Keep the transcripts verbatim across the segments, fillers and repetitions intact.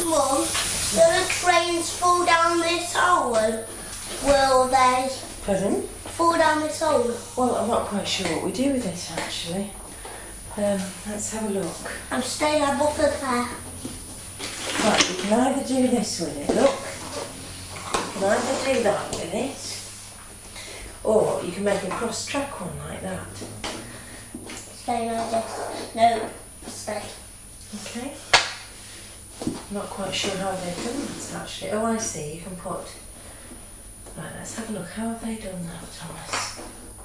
Mum, will the trains fall down this hole? Will they? Pardon? Fall down this hole? Well, I'm not quite sure what we do with it, actually. Um, let's have a look. I'm staying above the there. Right, you can either do this with it, look. You can either do that with it, or you can make a cross-track one like that. Stay like this. No, stay. Okay. I'm not quite sure how they've done that, actually. Oh, I see, you can put... Right, let's have a look. How have they done that, Thomas?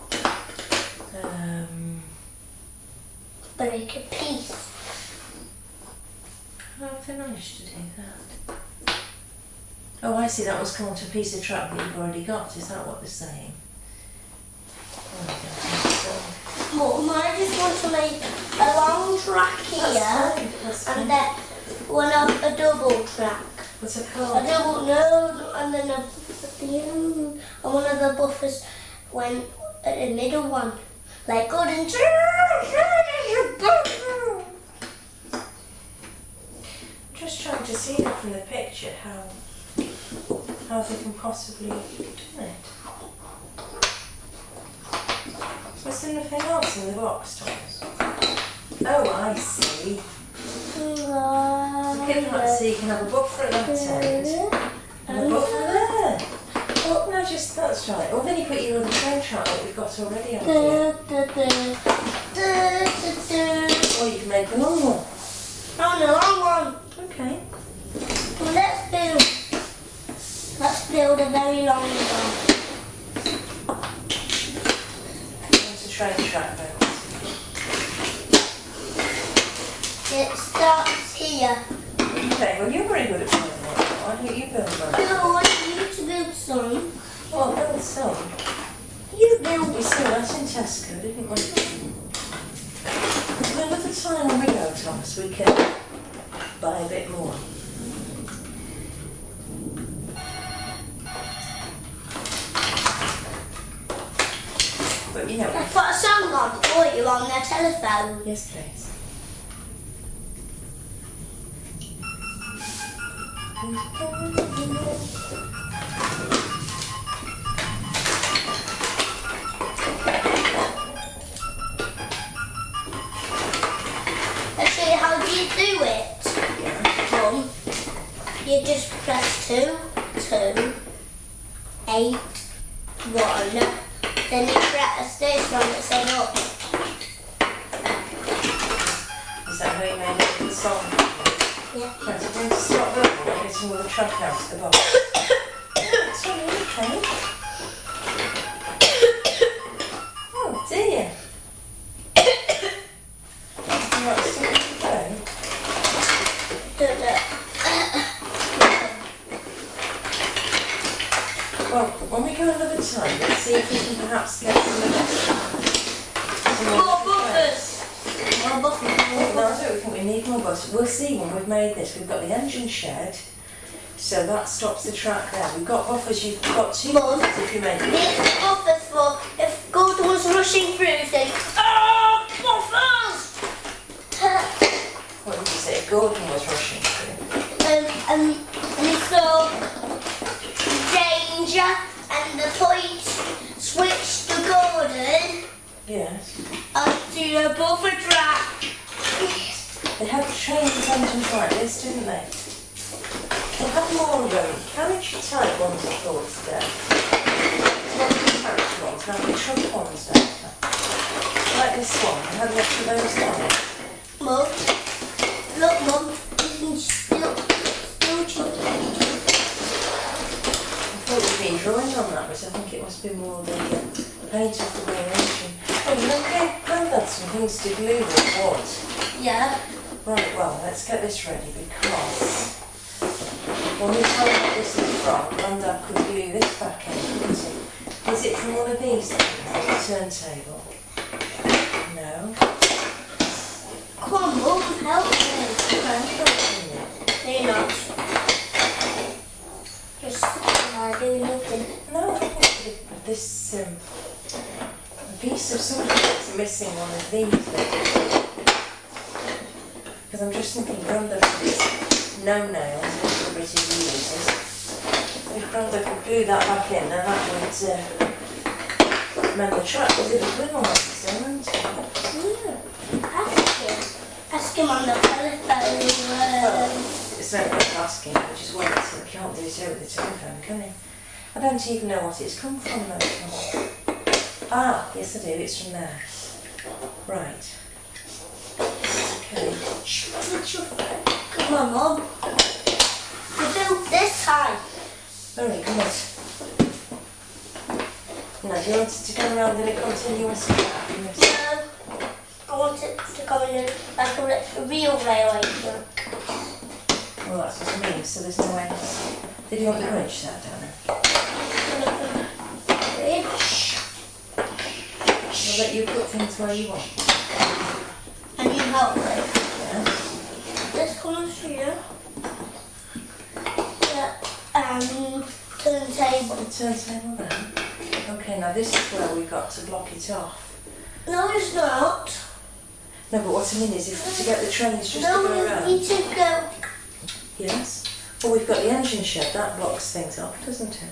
Um... Break a piece. How have they managed to do that? Oh, I see, that was come onto a piece of track that you've already got. Is that what they're saying? Oh, I don't think so. Mum, I just want to make a long track here, That's fine, that's fine. and then one of a double track. What's it A called? double no, and then a, at the end, and one of the buffers went at the middle one, like good and Just trying to see that from the picture, how how they can possibly do it. Was there nothing else in the box, Thomas? Oh, I see. Look at that, so you can have a buffer at that end and a buffer there. Oh, no, just that's right. Or then you put your other train track that we've got already on here. Or you can make a long one. I want a long one. Okay. Well, let's build. Let's build a very long one. There's a train track there. It starts here. Okay, well you're very good at building one. Why don't you build one? No, I want you to build some. Well, build some. You build We saw that in Tesco, didn't we? Well, another time when we go, Thomas, we can buy a bit more. But you know. Let's put a song on for you on their telephone. Yes, please. Let's show you how do you do it. Mum, you just press two, two, eight, one. Then you press this one that says up. Is that how you made it in the song? Yeah. Right, so we're going to start that one and get some of the track out of the box. Sorry, okay. Oh dear. Right, so okay. Do that. Well, when we go another time, let's see if we can perhaps get some of this. More buffers. More buffers. Well, no, I don't think we need more buses. We'll see when we've made this. We've got the engine shed, so that stops the track there. We've got buffers, you've got two Mum, buffers if you make it. these buffers for if Gordon was rushing through, say, oh, buffers! What did you say? Gordon was rushing through. um, um, and he saw danger, and the point switched to Gordon Yes. onto the buffer track. They had trains with engines like this, didn't they? They had more of them. Carriage type ones, I thought, today. Not the carriage ones, now the truck ones later. Like this one, they had lots of those on. Mum, look, Mum, you can still, still check it. I thought we'd been drawing on that, but I think it must be more the uh, paint of the rear engine. Oh, look, okay, Grandad some things to glue with wood. Yeah. Right, well, let's get this ready because when we find out this is from, Grandad could glue this back in, couldn't he? Is it from one of these things, the turntable? No. Come on, Mum, help me. They're not. Just uh, doing nothing. No, I think this um, piece of something that's missing one of these bits. Because I'm just thinking, Grandad no nails, that's what Richard uses. If Grandad could glue that back in, then that would uh, mend the track, because it would glue on it, wouldn't it? Yeah. Ask him. Ask him on the telephone. Well, it's no point asking, which is why you can't do it over the telephone, can you? I don't even know what it's come from, though. Ah, yes I do, it's from there. Right. Okay. Come on, Mum. We do this high. Very good. Now, do you want it to go around in a continuous track? No. I want it to go in a, like a, re- a real railway track. Well, that's what I mean, so there's no end. Did you want the bridge set down there? Bridge. I'll let you put things where you want. And you help me. Yeah. This comes here. Yeah. Um, turntable. The turntable there. Okay, now this is where we've got to block it off. No, it's not. No, but what I mean is, if to get the trains just No, to go we around. need to go. Yes. Well, we've got the engine shed, that blocks things off, doesn't it?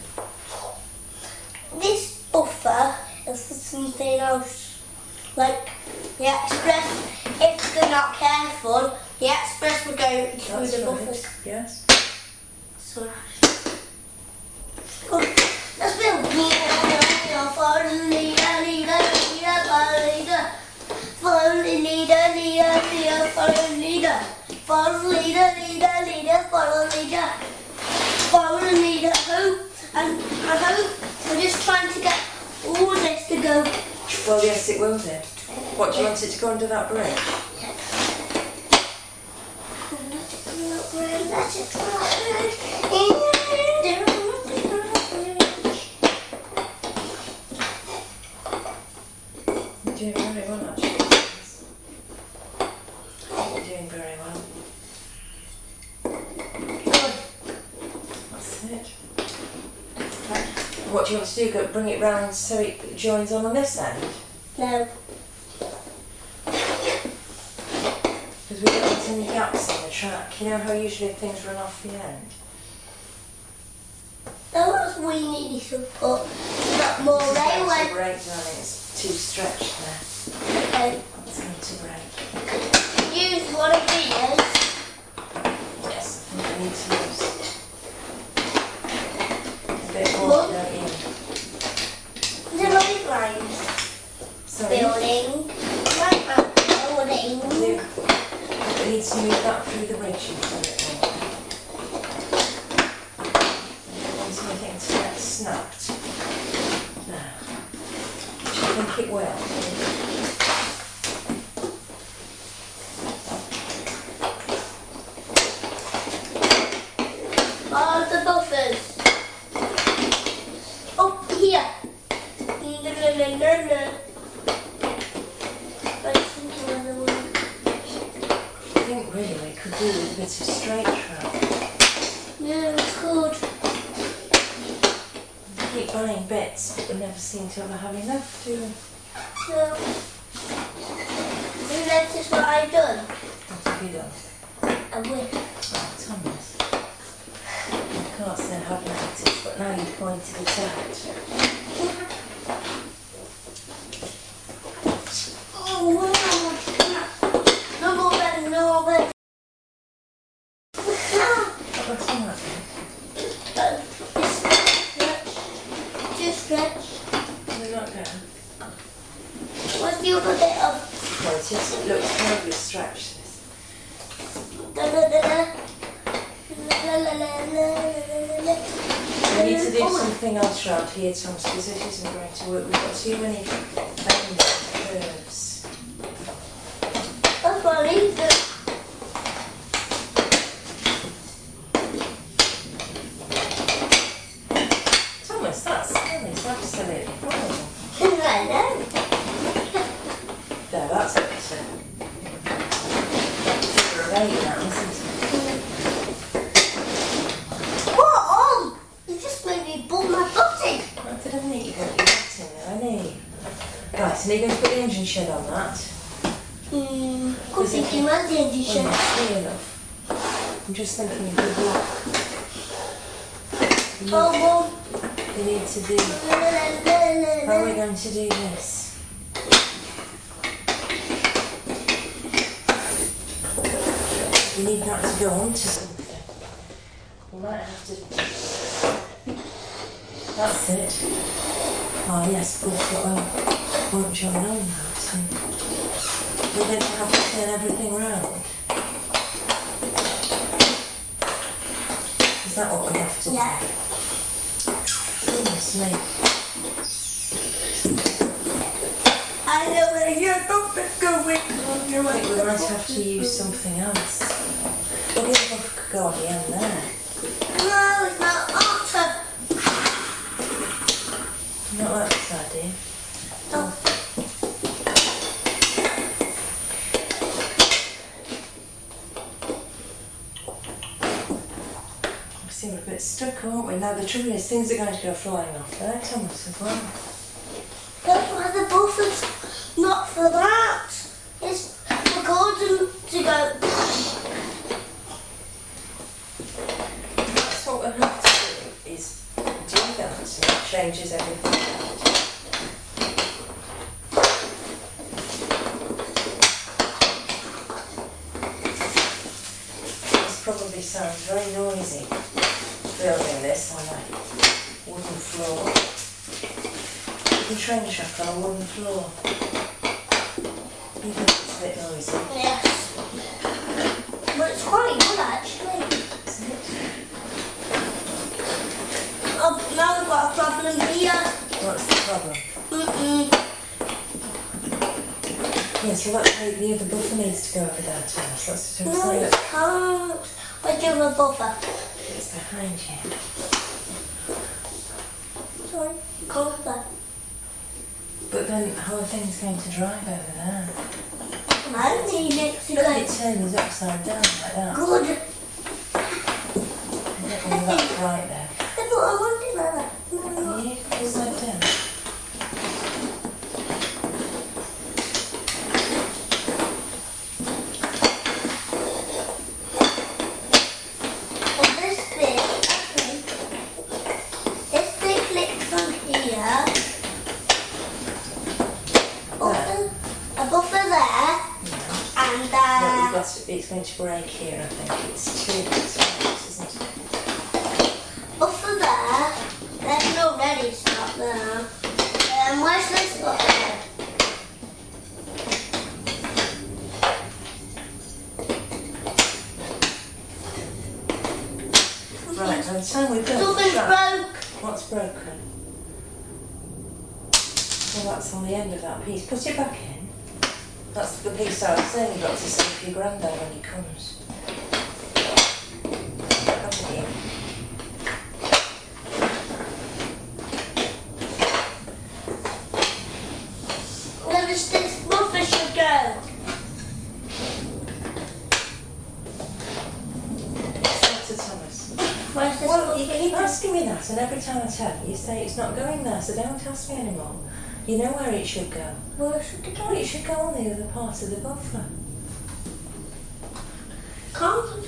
This buffer is for something else. Like the express, if they're not careful, the express will go through That's the right. buffers. Yes. So, oh, let's build. Follow the leader, leader, leader, follow the leader. Follow the leader, leader, leader, follow the leader. Follow the leader, leader, leader, follow the leader. Follow the leader. Hope and I hope we're just trying to get all this to go. Well, yes, it will do. What, do you want it to go under that bridge? Let it go. You're doing very well, actually. You're doing very well. Good. That's it. What do you want to do? Go bring it round so it joins on on this end? No. Because we don't want any gaps in the track. You know how usually things run off the end? That was we need to put not more This is going to railway. break, darling. It's too stretched there. Okay. It's going to break. Use one of these. Yes, I think we need to use a bit more, Look. don't you? The right lines. Sorry? Building. Right up. Building. Do. We need to move that through the bridge a bit more. Want something to get snapped. Now, do you think it will? All the buffers. Up here. No, no, no, no, no. I think another one. I think really we could do with a bit of straight track. Yeah, we could. We keep buying bits, but we never seem to ever have enough, do we? No. You notice what I've done? What have you done? A whip. Oh, Thomas. Of course, they have noticed, but now you've pointed it out. Oh, wow. No more bed, no more bed. What's that? Just stretch. They're not going. What's the other bit of? Well, it, is, it looks terribly stretched, this. Da da da da. La la la la la. We need to do something else round here, Thomas, because this isn't going to work. We've got too many bends and curves. That's what I need to. Thomas, that's silly. It's absolutely horrible. I know. There, that's it. So. That's for a eight now, isn't it? What on? You just made me pull my button. I didn't think you got your hat in there, I need. Right, so now you're going to put the engine shed on that. Hmm. Good thinking, man, the engine Well, shed. not clear enough. I'm just thinking of the block. You, Oh, Mum. you need to do... How are we going to do this? You need that to go on to something. We might have to... That's it. Oh yes, but it won't, won't join on now, so... We're going to have to turn everything round. Is that what we have to do? Yeah. Goodness me. I know where your buffer's going. You're right, we might have to use something else. Well, the other buffer could go on the end there. No, it's not autumn. You not like this idea? No. See, we're a bit stuck, aren't we? Now the trouble is, things are going to go flying off there, Thomas, as well. That's why the buffer's not for that. It's for Gordon to go. That's what we'll have to do, is do that, and it changes everything out. This probably sounds very noisy, building this on a wooden floor. The train track on a wooden floor. You think it's a bit noisy? Yes. But it's quite good actually. Isn't it? Oh, now we've got a problem here. What's the problem? Mm-mm. Yes, well that's how the other buffer needs to go over there, Thomas. That's what I'm No, saying. it can't. Where's your other buffer? It's behind you. Sorry, closer. But then how are things going to drive over there? I need it to Look, go. it turns upside down like that. Good. I don't know if that's right there. That's what I wanted like that. No, no. Yeah, upside down. And this bit, okay. This bit clicks on here. Buffer, a buffer there, and Look, uh, you've got to, it's going to break here, I think. It's too big, isn't it? buffer there. There's no ready stop there. Um, where's this buffer? Right, by the time we've done the Something's track, broke. what's broken? Well, that's on the end of that piece. Put it back in. That's the piece I was saying you've got to say for your granddad when he comes. Haven't you? Where does this buffer should go? Doctor Thomas. Where's this Well, buffer? you keep asking me that, and every time I tell you, you say it's not going there, so don't ask me anymore. You know where it should go. Where should it Well, go? it should go on the other part of the buffer. Can't.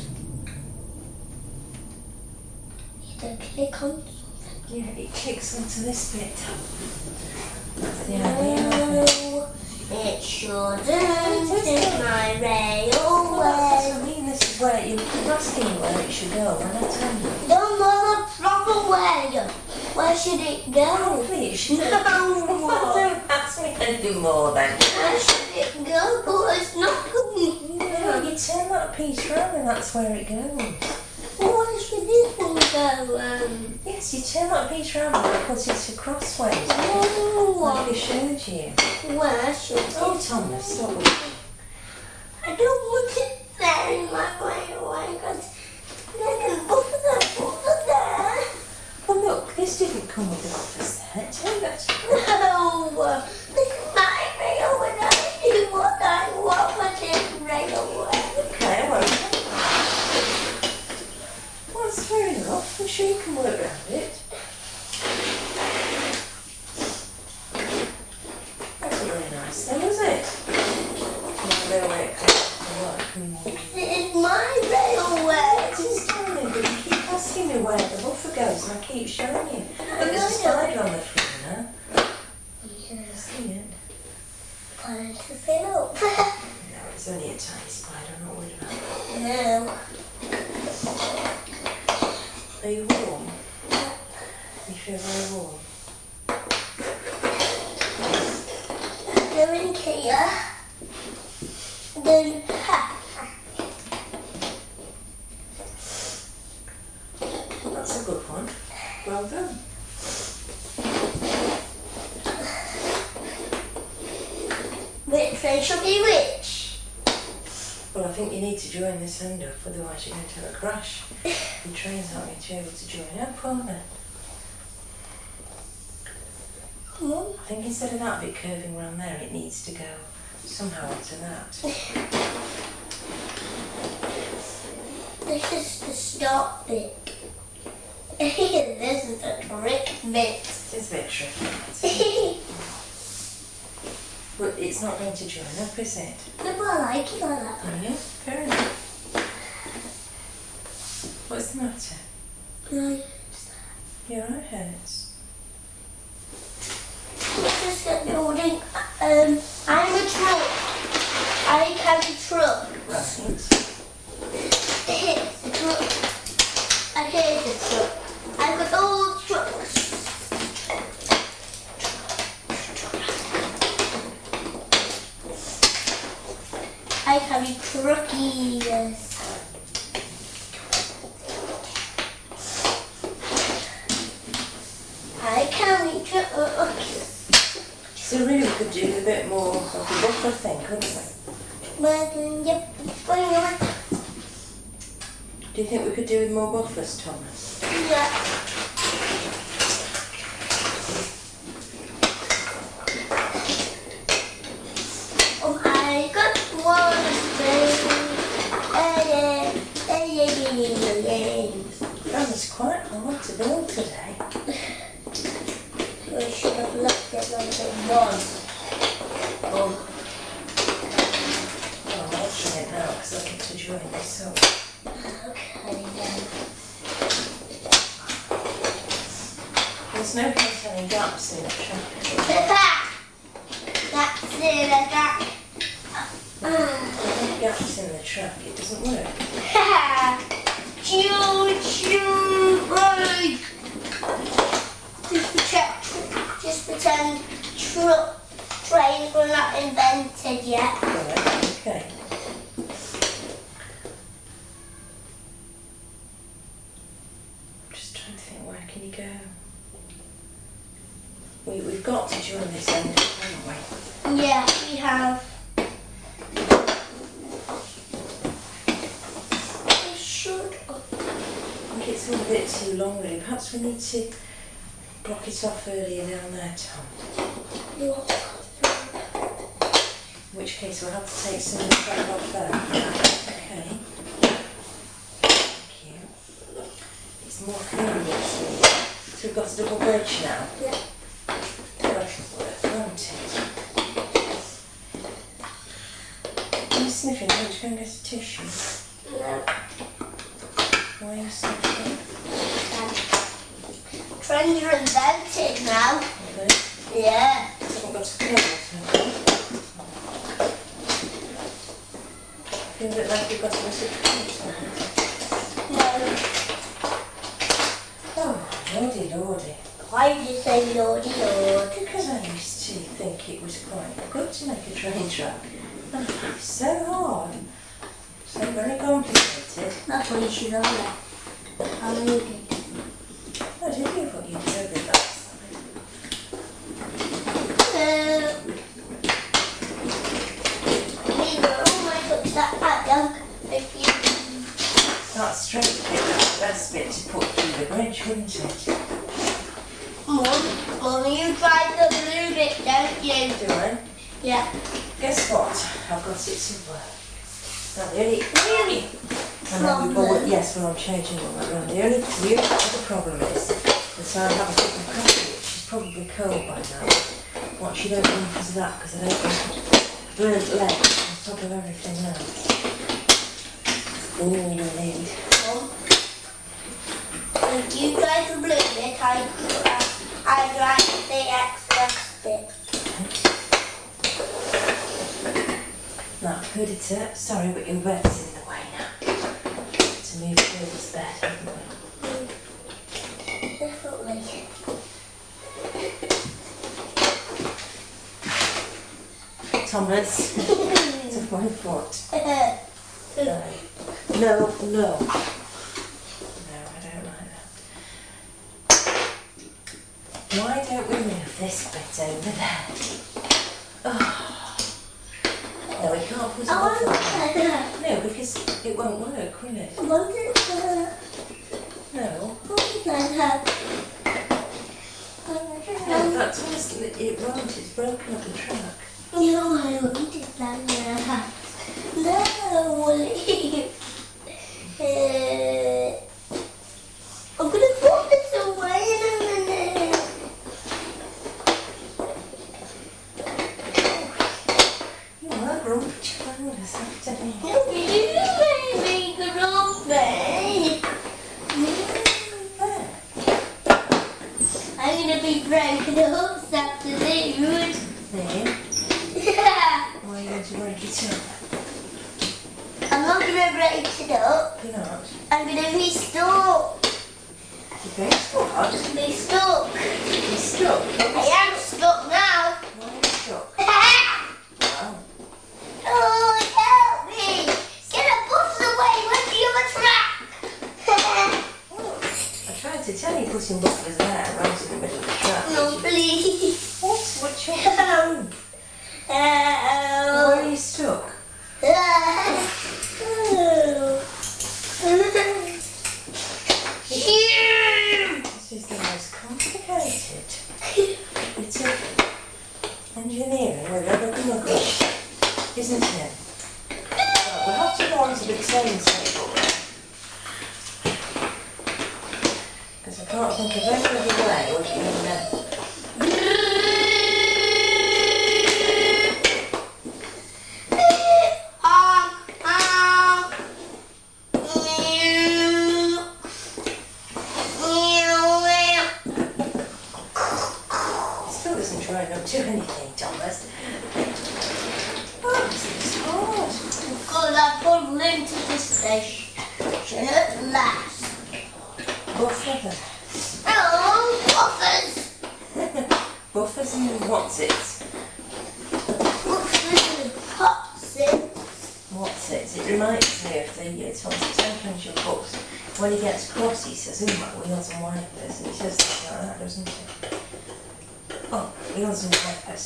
Either click on something. Yeah, it kicks onto this bit. That's the idea of it. No, it shouldn't. It's my Well, that's what I railway. mean, this is where you're asking me where it should go, and I tell you. Don't know the proper way. Where should it go? Hopefully it should go. No. Don't ask me anymore then. Where should it go? But it's not going. No, you turn that piece round and that's where it goes. Where should this one go? Um, Yes, you turn that piece round and put it crossways. no. Like I showed you. Where should it? Oh, Thomas, stop it. I don't want it there in my railway because there's a buffer there, buffer there. Well, look, this didn't come with the buffer set. Turn that. No, this is my railway. I do what I want with this railway. Okay, well. Well, that's fair enough. I'm sure you can work around it. That's not really nice then, is it? The railway comes to work and This is my railway. keep showing you. But there's a spider on the floor now. Yeah. See it? Trying to fill up. No, it's only a tiny spider, I'm not worried about it. No. Are you warm? You feel very warm? Go in here. Then ha. That's a good one. Well done. Which way should be which? Well, I think you need to join this end up, otherwise you're going to have a crash. The trains aren't going to be able to join up, are they? Come on. I think instead of that bit curving round there, it needs to go somehow onto that. This is the start bit. This is the trick bit. It's a bit tricky. But it's not going to join up, is it? No, but I like it like that. Oh yeah, fair enough. What's the matter? No. Your eye hurts. Just get building. Um, I'm a truck. I carry truck. Right. It's a truck. I hate the truck. I've got all trucks. I carry truckies. I carry trucks. So really we could do a bit more of the buffer thing, couldn't we? Well, yep, bring it on. Do you think we could do with more buffers, Thomas? Yeah. Oh, I got one thing. That was quite hard to build today. I should have left it number one. Oh. Oh, I'm watching it now because I want to join this up. Okay then. There's no point having gaps in the track. That's it, I got. There's no gaps in the track, it doesn't work. Choo choo right. Just pretend, just pretend truck trains were not invented yet. Right, okay. I'm just trying to think, where can you go? We, we've got to join this end, haven't we? Yeah, we have. We should. I think it's all a bit too long really. Perhaps we need to block it off earlier down there, Tom. In which case we'll have to take some of the back off there. Okay. Thank you. It's more convenient. So we've got a double bridge now. Yeah. That'll work, won't it? You're sniffing, don't you go and get a tissue? No. Why are you sniffing? Trends are invented now. Okay. Yeah. I haven't got a colour. Feel a bit like you've got a little No. Oh, lordy, lordy. Why did you say lordy lord? Because I used to think it was quite good to make a train track. And it's so hard. So very complicated. That's what you should have left. I'm reading. I did you thought you'd go with that side. Uh, we will almost put that back down if you. That straight bit, that's the best bit to put through the bridge, wouldn't it? Mum, Mum, you tried the blue bit, don't you? Do I? Yeah. Guess what? I've got it to work. Now the only, really? And then we Problem. go, yes, well I'm changing all that round. The only, the only other problem is that I have a cup of coffee, which is probably cold by now. What you don't want because of that, because I don't want burnt legs on top of everything else. All you need. Mum, if you tried the blue bit, bit, I, I write the extra bit. Now, good it up. Sorry, but your bed's in the way now. To move through this bed, haven't we? Definitely. Thomas, to my foot. No. No, no. No, I don't like that. Why don't we move this bit over there? Oh. No, we can't put it I on want there. to. No, because it won't work, will it? I want it to. No. I want it No, that's honestly, it won't. It's broken up the track. No, I want it like that. No, leave. Uh, I'm gonna put this away in a minute. You are grumpy child this afternoon. No, you made me grumpy. There. I'm gonna be broken up this afternoon. There. Yeah. Why are you going to break it up? I'm not gonna break it up. You're not. I'm gonna be stuck. You're very smart. Be stuck. You're stuck. I am stuck now. Why are you stuck? Wow. Oh, help me! Get a bus away with the other track. I tried to tell you putting buffers there right in the middle of the track. No, please. What? What you want to do? Where Oh. are you stuck? This is the most complicated bit of engineering we've ever come across, isn't it? Well, we'll have to go on to the train table because I can't think of any other way we can uh, still doesn't try not to do anything, Thomas. Oh, this is hard. Because I pulled into the station at last. Buffer then. Hello, buffers. Buffers and what's it? Buffers and pots in. What's it? It reminds me of the uh, Thomas Temperature books. When he gets cross, he says, "Ooh, my wheels and wipers," and he says things like that, doesn't he? Oh, wheels and wipers.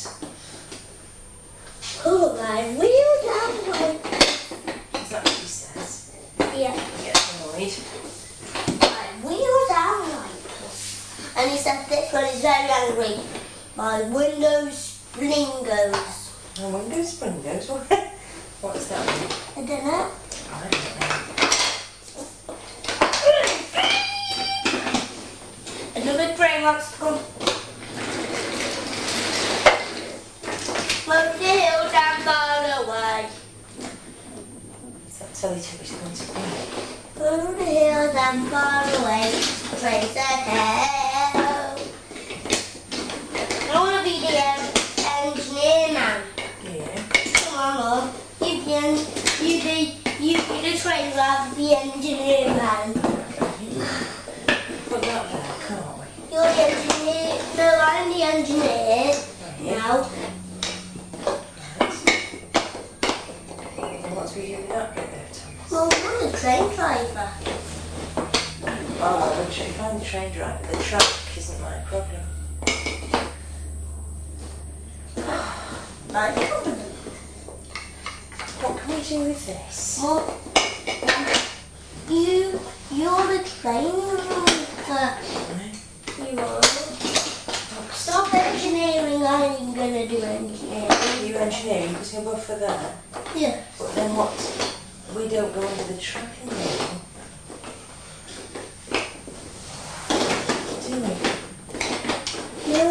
Oh, my wheels are like. Is that what he says? Yeah, He gets annoyed. my wheels are like. And he said this when he's very angry. My windows springos. Oh, window springos. What's that mean? I don't know. I don't know. Another train wants to come. Move the hill down far away. Is that Teletubbies going to be? Move the hill down far away. Trains ahead. I want to be the um, engineer man. Yeah. Come on, Mum. You be, en- you be, you be the train rather than the engineer man. Put that there, can't we? You're the engineer. No, I'm the engineer. Now. Right. What's we do with that bit there, Thomas? Well, I'm the train driver. Oh, well, we should find the train driver. The track isn't my problem. My problem. What can we do with this? Well, you, you're the train driver. Right. You are. Stop engineering. I'm gonna do engineering. You engineering, you putting a buffer there. Yeah. But then what? We don't go under the track anymore. Do we? No.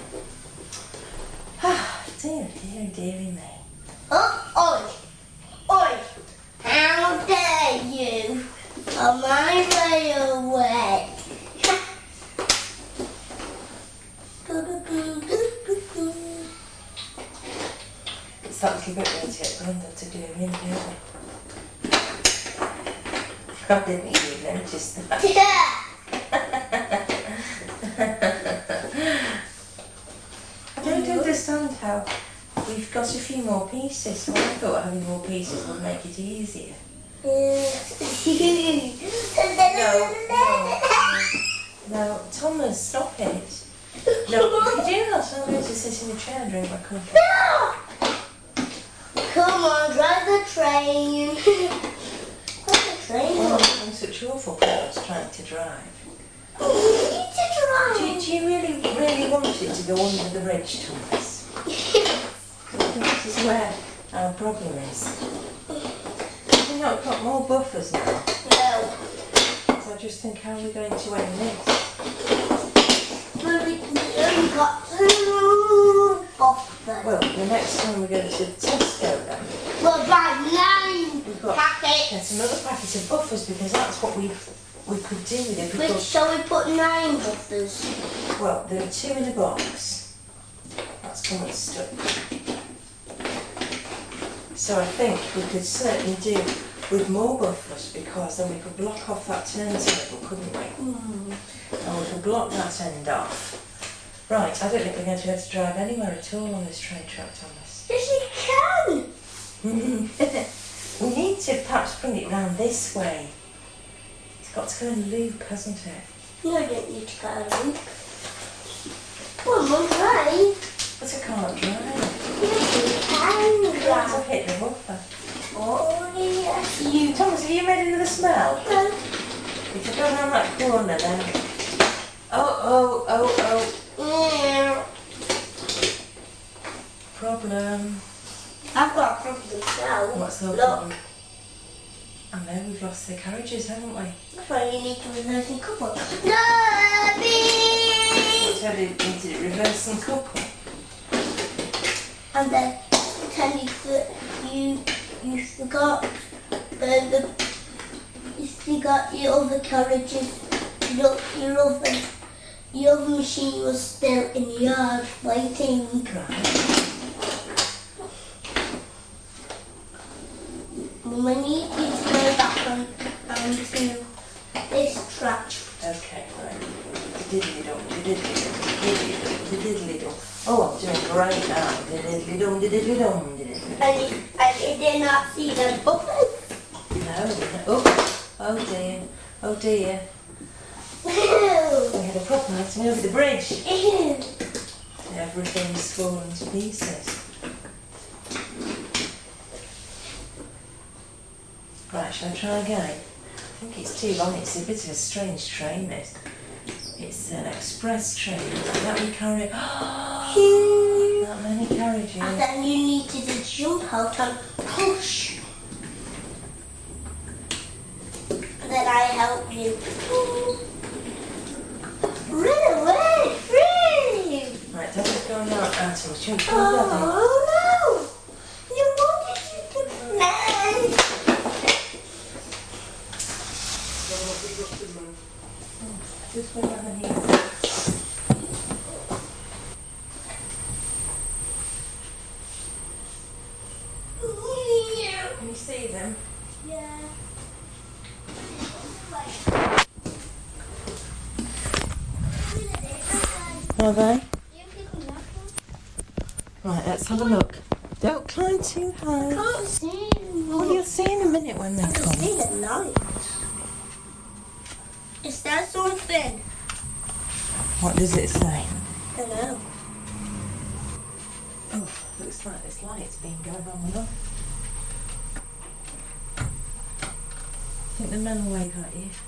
Ah, dear, dear, dearie me. Oh, oi, oi! How dare you on my railway? lucky bit we had to get Grandad to do him, didn't we? I didn't even notice that. I don't understand how we've got a few more pieces, so I thought having more pieces would make it easier. No, no, no, Thomas, stop it. No, if you do that, I'm going to sit in a chair and drink my coffee. No! Come on, drive the train. Drive the train. Oh, I'm such awful girls trying to drive. Oh, we need to drive. Do, do you really, really want it to go under the bridge, Thomas? This is where our problem is. We've not got more buffers now. No. So I just think, how are we going to end this? Well, we, we only got two buffers. Well, the next time we go to Tesco then, We'll buy nine we've got packets. get another packet of buffers because that's what we we could do with it. Which, Because, shall we put nine buffers? well, there are two in a box. That's come and stuck. So I think we could certainly do with more buffers because then we could block off that turntable, couldn't we? Mm. And we could block that end off. Right, I don't think we're going to be able to drive anywhere at all on this train track, Thomas. Yes, we can. We need to perhaps bring it round this way. It's got to go in the loop, hasn't it? No, I don't need to go loop. Well, Mum, drive. But I can't drive. Yes, we can I've drive. hit the buffer. Oh, yes. You, Thomas, are you ready to the smell? No. If I go around that corner then. Oh, oh, oh, oh. Yeah. Problem. I've got a problem now. What's the Look. problem? I know we've lost the carriages, haven't we? That's why you need to reverse and couple. No, What have you need to reverse and couple? and then pretend you for- you you forgot uh, the you forgot your other carriages. Your your other your other machine was still in the yard waiting. Right. We need you to go back on onto this track. Okay, right. Diddly dum, diddly dum, diddly dum, diddly dum. Oh, I'm doing great now. Diddly dum, diddly dum, diddly dum. And you, and you did not see the buffers. No. Oh, oh dear. Oh dear. We had a problem getting over the bridge. Everything's fallen to pieces. Right, shall I try again? I think it's too long. It's a bit of a strange train, this. It's an express train. That we carry. That many carriages. And then you need to do jump out and push. And then I help you. Run away! Free! Right, don't go on that at all. Shall we try that? Oh no! You wanted to do that. Just go down here. Can you see them? Yeah. Are they? Right, let's have a look. Don't climb too high. I can't see Well, you'll see in a minute when they I can come. see the light. Is that something? What does it say? I don't know. Oh, looks like this light's been going on and off. I think the men will wave at you.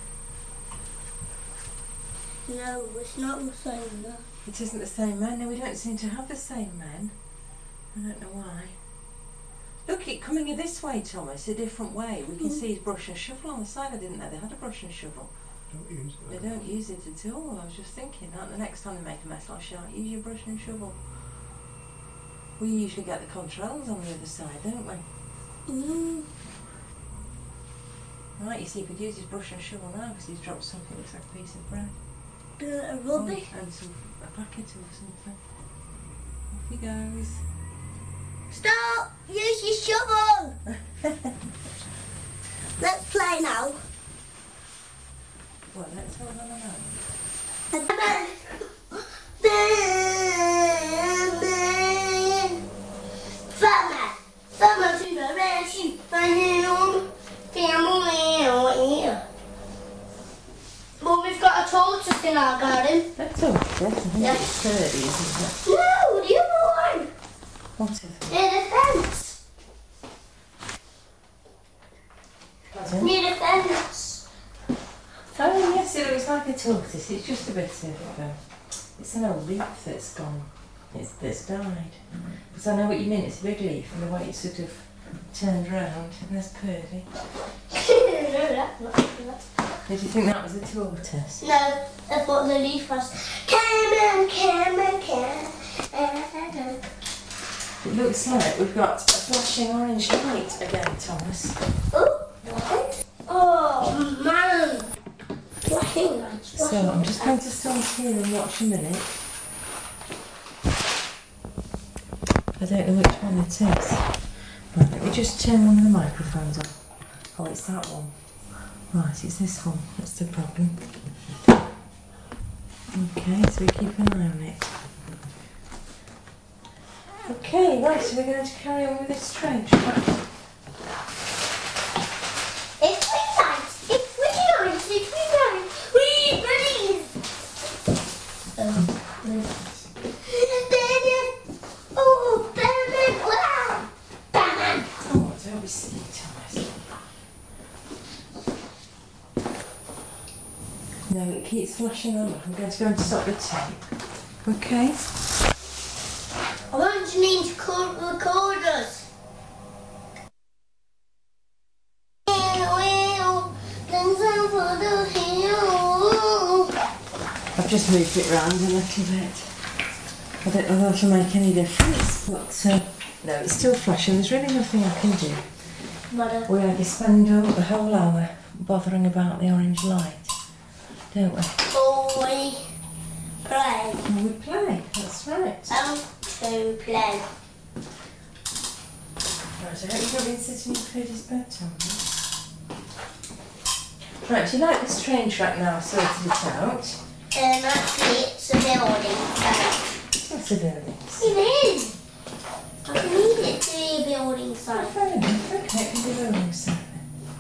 No, it's not the same. No. It isn't the same men. No, we don't seem to have the same men. I don't know why. Look, it coming this way, Thomas, a different way. We can mm. see his brush and shovel on the side. I didn't know they had a brush and shovel. Don't use it. They don't use it at all. I was just thinking that the next time they make a mess, I'll shout, use your brush and shovel. We usually get the controls on the other side, don't we? Mm. Right, you see, he could use his brush and shovel now because he's dropped something that looks like a piece of bread. Uh, rubbish. Oh, and some, a packet or something. Off he goes. Stop! Use your shovel! Let's play now. Well, let's hold on a moment. Farmer, farmer to the rescue, Mum, we've got a tortoise in our garden. That's all. Yes, I think Yeah. it's thirty, isn't it? No, the other one. What is it? Near the fence. Pardon? Near the fence. Oh yes, it looks like a tortoise. It's just a bit of um, it's an old leaf that's gone. It's that's died. Because I know what you mean. It's a big leaf, and the way it's sort of turned round. And there's Purdy. No, that's not that. Did you think that was a tortoise? No, that's what the leaf was. Come on, come on, come on. It looks like we've got a flashing orange light again, Thomas. Oh, what? Oh, man. Flashing lights. So I'm just going to stand here and watch a minute. I don't know which one it is. Right, let me just turn one of the microphones on. Oh, it's that one. Right, it's this one. That's the problem. Okay, so we keep an eye on it. Okay, right, so we're going to carry on with this trench. It's really nice. It's really nice. It's really nice. Really, really. Um, oh, Batman! Wow! Batman! Oh, don't be silly, Thomas. No, it keeps flashing on. I'm going to go and stop the tape. Okay? I want you need to call recorders. I've just moved it round a little bit. I don't know if it'll make any difference, but uh, no, it's still flashing. There's really nothing I can do. Mother. We either spend uh, the whole hour bothering about the orange light, don't we? Oh, we play. And we play, that's right. Um, to play. Right, I hope you've not been sitting in Purdy's bedtime. Right, do you like this train track now I've sorted it out? And actually, it's a building. What's a building? It is. I need it to be a building Oh, site. fair enough. Okay, it can be a building site then.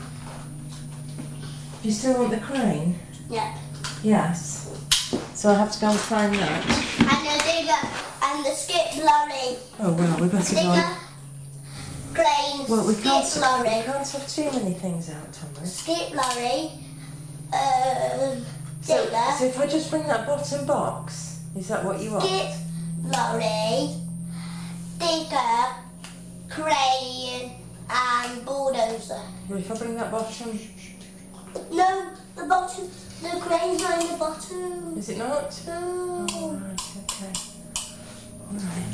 Do you still want the crane? Yeah. Yes. So I have to go and find that. And the digger and the skip lorry. Oh well, we better go. Digger, crane, Well, we can't, skip we lorry. can't have too many things out, Thomas. Skip lorry, um, So, digger, so if I just bring that bottom box, is that what you want? skip lorry, digger, crane, and bulldozer. Well, if I bring that bottom, No, the bottom, the crane's not in the bottom. is it not? No. Oh, right, okay. Alright.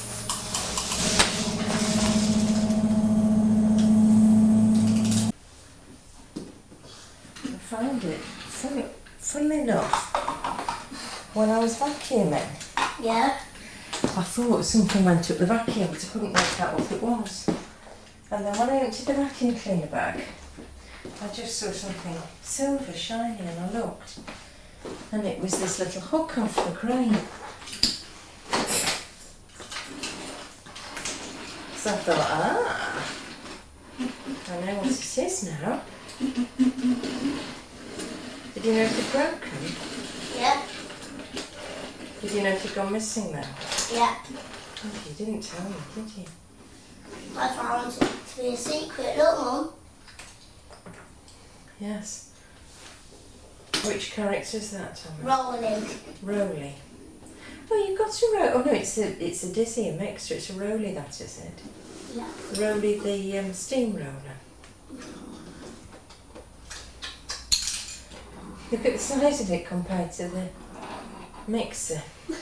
I found it. Funny, funnily enough, when I was vacuuming, Yeah. I thought something went up the vacuum, but I couldn't work out what it was. And then when I emptied the vacuum cleaner bag, I just saw something silver shiny and I looked. And it was this little hook off the crane. So I thought, ah, I know what it is now. Did you know it had broken? Yeah. Did you know it had gone missing now? Yeah. Oh, you didn't tell me, did you? That's why I want it to be a secret. Look, Mum. Yes. Which character is that, Tommy? Rolling. Roly. Well, you've got a roll. Oh no, it's a it's a Dizzy, a mixture. It's a Roly, that is it. Yeah. Roly, the um, steamroller. Look at the size of it compared to the mixer.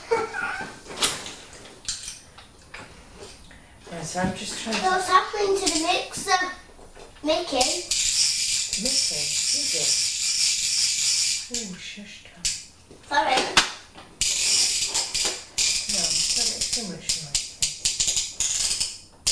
Right, so I'm just trying to What's happening to the mixer? Mickey. mix it. Is it? Oh, shush, Tom. Sorry. No, don't make too much noise.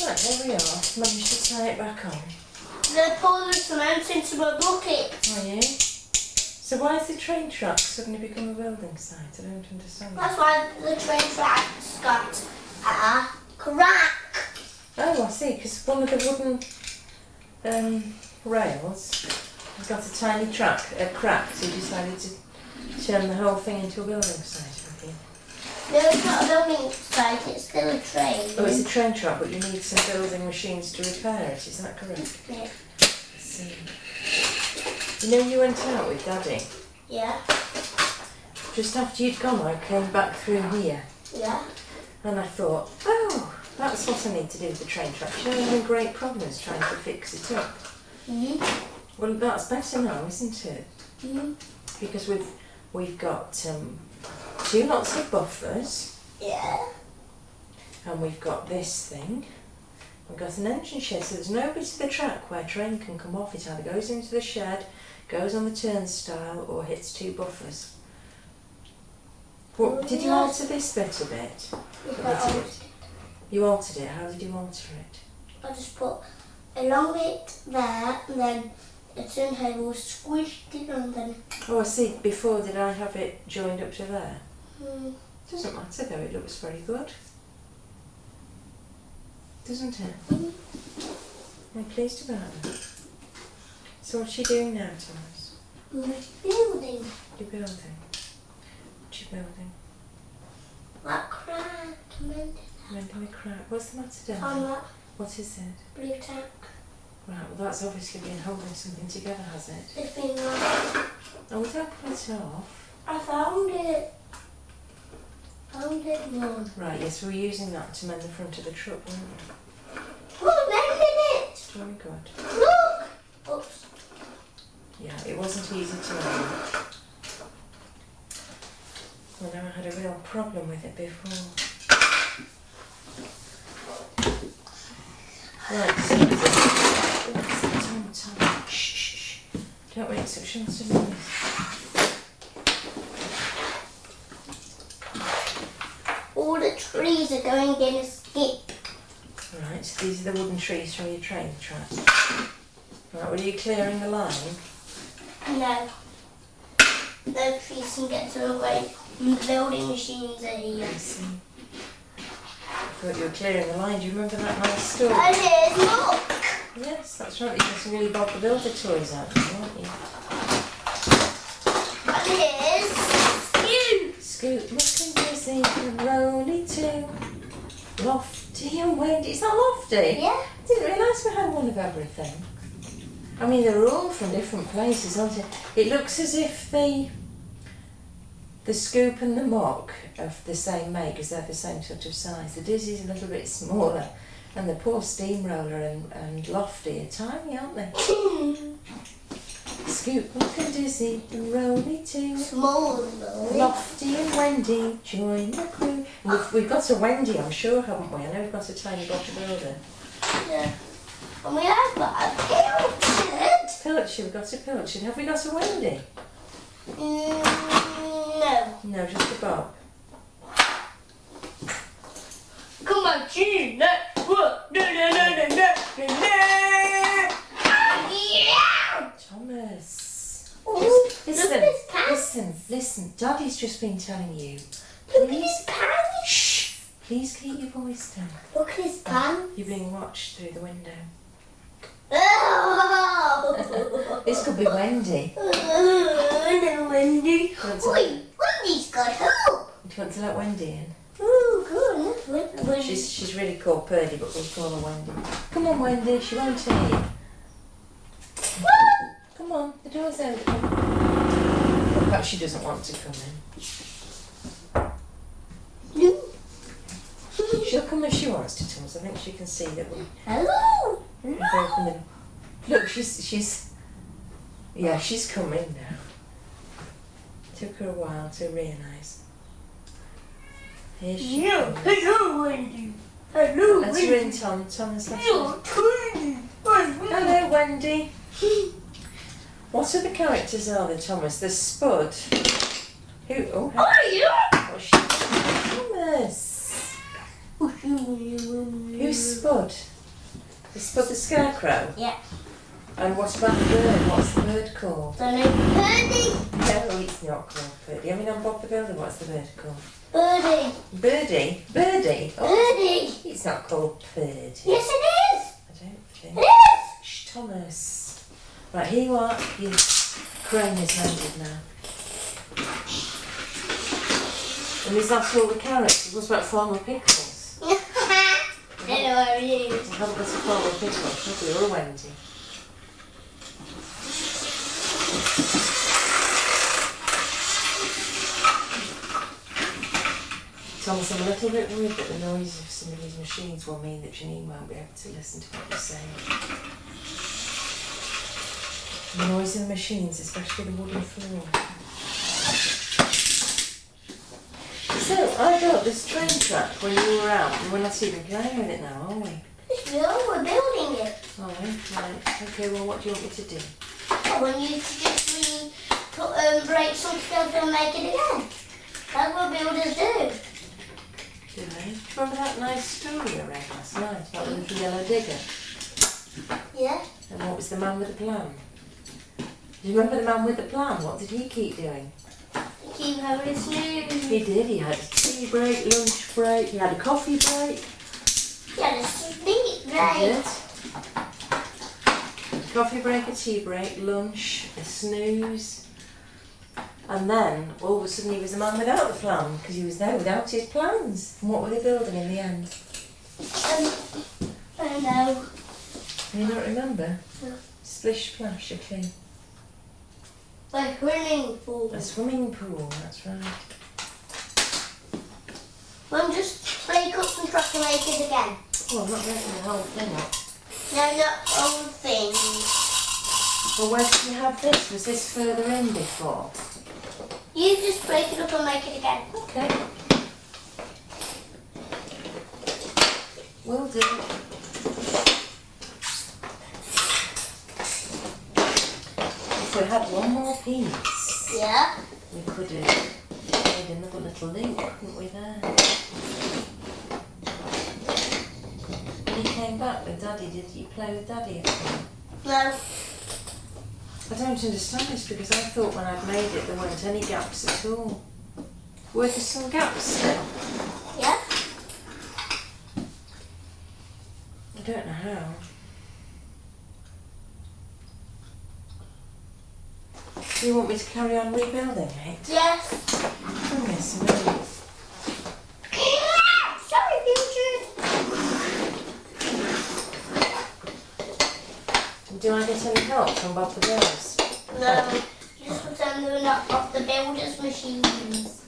Right, there we are. Managed to tie it back on. I'm going to pour the cement into my bucket. Are you? So why has the train track suddenly become a building site? I don't understand. That's why the train track's got a crack. Oh, I see, because one of the wooden um, rails has got a tiny track, a crack, so you decided to turn the whole thing into a building site, have you? No, it's not a building site, it's still a train. Oh, it's a train track, but you need some building machines to repair it, is that correct? Yeah. I see. You know, you went out with Daddy. Yeah. Just after you'd gone, I came back through here. Yeah. And I thought, oh, that's what I need to do with the train track. You know, I'm having great problems trying to fix it up. Mm-hmm. Well, that's better now, isn't it? Mm-hmm. Because we've, we've got um, two lots of buffers. Yeah. And we've got this thing. We've got an engine shed, so there's no bit of the track where a train can come off. It either goes into the shed, goes on the turnstile, or hits two buffers. What, did you alter this bit a bit? I You altered it. How did you alter it? I just put a long bit there, and then the turntable was squished in, and then. Oh, I see. Before, did I have it joined up to there? Mm. Doesn't matter though. It looks very good, doesn't it? Mm. I'm pleased about that. So what's she doing now, Thomas? Building. You're building. What you building? That crack, and Mending a crack. What's the matter, on darling? that What is it? blue tank. Right, well that's obviously been holding something together, has it? It's been like, Oh, we don't pull it off. I found it. Found it, Mum. Right, yes, we were using that to mend the front of the truck, weren't we? Look, mending it. Very good. Look. Oops. Yeah, it wasn't easy to mend. Well, now I had a real problem with it before. Right, so... Tom, Tom, shh, shh, shh. Don't make such a noise. All the trees are going in a skip. Right, so these are the wooden trees from your train track. Right, well, are you clearing the line? No. The trees can get to the way. Building machines are here. I see. I thought you were clearing the line. Do you remember that nice story? And here's look. Yes, that's right. You got some really Bob the Builder toys out there, weren't you? And here's Scoot. Scoot, Muck and Dizzy, and Rolly too. Lofty and Wendy. Is that Lofty? Yeah. I didn't realise we had one of everything. I mean, they're all from different places, aren't they? It looks as if the the Scoop and the Muck are the same make, because they're the same sort of size. The Dizzy's a little bit smaller, and the poor Steamroller and, and Lofty are tiny, aren't they? Scoop, Muck and Dizzy, and Rolly too. Small though. Lofty and Wendy join the crew. We've, we've got a Wendy, I'm sure, haven't we? I know we've got a tiny Bob the Builder. Yeah. And we have got a pilchard. Pilchard, we've got a Pilchard. Have we got a Wendy? Mm, no. No, just a Bob. Come on, Gene. Let's work. No, no, no, no, no, no, no. Yeah. Thomas. Ooh, Listen, look at his pants. listen, listen. Daddy's just been telling you. Look at Please, his pants. shh. Please keep your voice down. Look at his pants. You're being watched through the window. Oh. This could be Wendy. No, Wendy. Want to- Wait, Wendy's got help. Do you want to let Wendy in? Oh, good. Look, Wendy. She's she's really called Purdy, but we'll call her Wendy. Come on, Wendy. She won't hear you. Come on, the door's open. Well, perhaps she doesn't want to come in. No. She'll come if she wants to, Thomas. I think she can see that we. Hello. We've opened the- Look, she's she's. Yeah, she's coming now. Took her a while to realise. Here she Yeah. comes. Hello, Wendy. Hello, Let's Wendy. ring Tom. Thomas, let's ring. You're tiny. Hello, Wendy. What other characters are there, Thomas? There's Spud. Who? Oh, Oh, yeah. what's she? Thomas. Who's Spud? This is the scarecrow? Yeah. And what about the bird? What's the bird called? Don't know. Birdie. No, it's not called Birdie. I mean, on Bob the Builder, what's the bird called? Birdie. Birdie? Birdie? Oh, Birdie. it's not called Birdie. Yes, it is. I don't think. It is. Shh, Thomas. Right, here you are. Your crane is landed now. And is that all the carrots? What about farmer pickles? I don't know where it is. I haven't got a farmer pickles, should we? Or a Wendy? Thomas, I'm a little bit worried that the noise of some of these machines will mean that Janine won't be able to listen to what you're saying. The noise of the machines, especially the wooden floor. So, I built this train track when you were out, and we're not even playing with it now, are we? No, we're building it. Are we? Right. Okay, well, what do you want me to do? I want you to just re put um, break some stuff and make it again. That's what builders do. Do they? Remember that nice story I read last night about the little yellow digger? Yeah. And what was the man with the plan? Do you remember the man with the plan? What did he keep doing? Keep having a snooze. He did. He had a tea break, lunch break, he had a coffee break. He had a sleep He break. did. A coffee break, a tea break, lunch, a snooze. And then, all of a sudden, he was a man without the plan, because he was there without his plans. And what were they building in the end? Um, I don't know. You don't remember? No. Splish splash, a thing. Like swimming pool. A swimming pool, that's right. Mum, just break up some truck and make it again. Well, I'm not breaking the whole thing up. No, not all things. Well, where did you have this? Was this further in before? You just break it up and make it again. Okay. Will do. If we had one more piece, Yeah. we could have made another little loop, couldn't we, there? When you came back with Daddy, did you play with Daddy at all? No. I don't understand this because I thought when I'd made it there weren't any gaps at all. Were there some gaps still? Yeah. I don't know how. Do you want me to carry on rebuilding it? Yes. Oh yes, no. Sorry, Future. Do I get any help from Bob the Builders? No. Just pretend we're not off the builders' machines.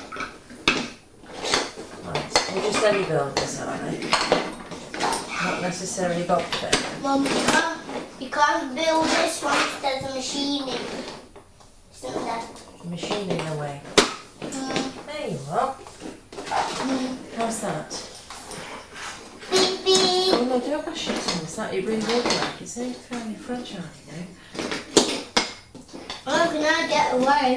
Right, we're just any builders, are they? Not necessarily Bob the Builder. Mum, you can't, you can't build this one if there's a machine in it. Isn't there? Machine in the way. Mm. There you are. Mm. How's that? Beep beep. Oh no, don't bash it on this. That it really would like. It's only fairly fragile, you know. How can I get away?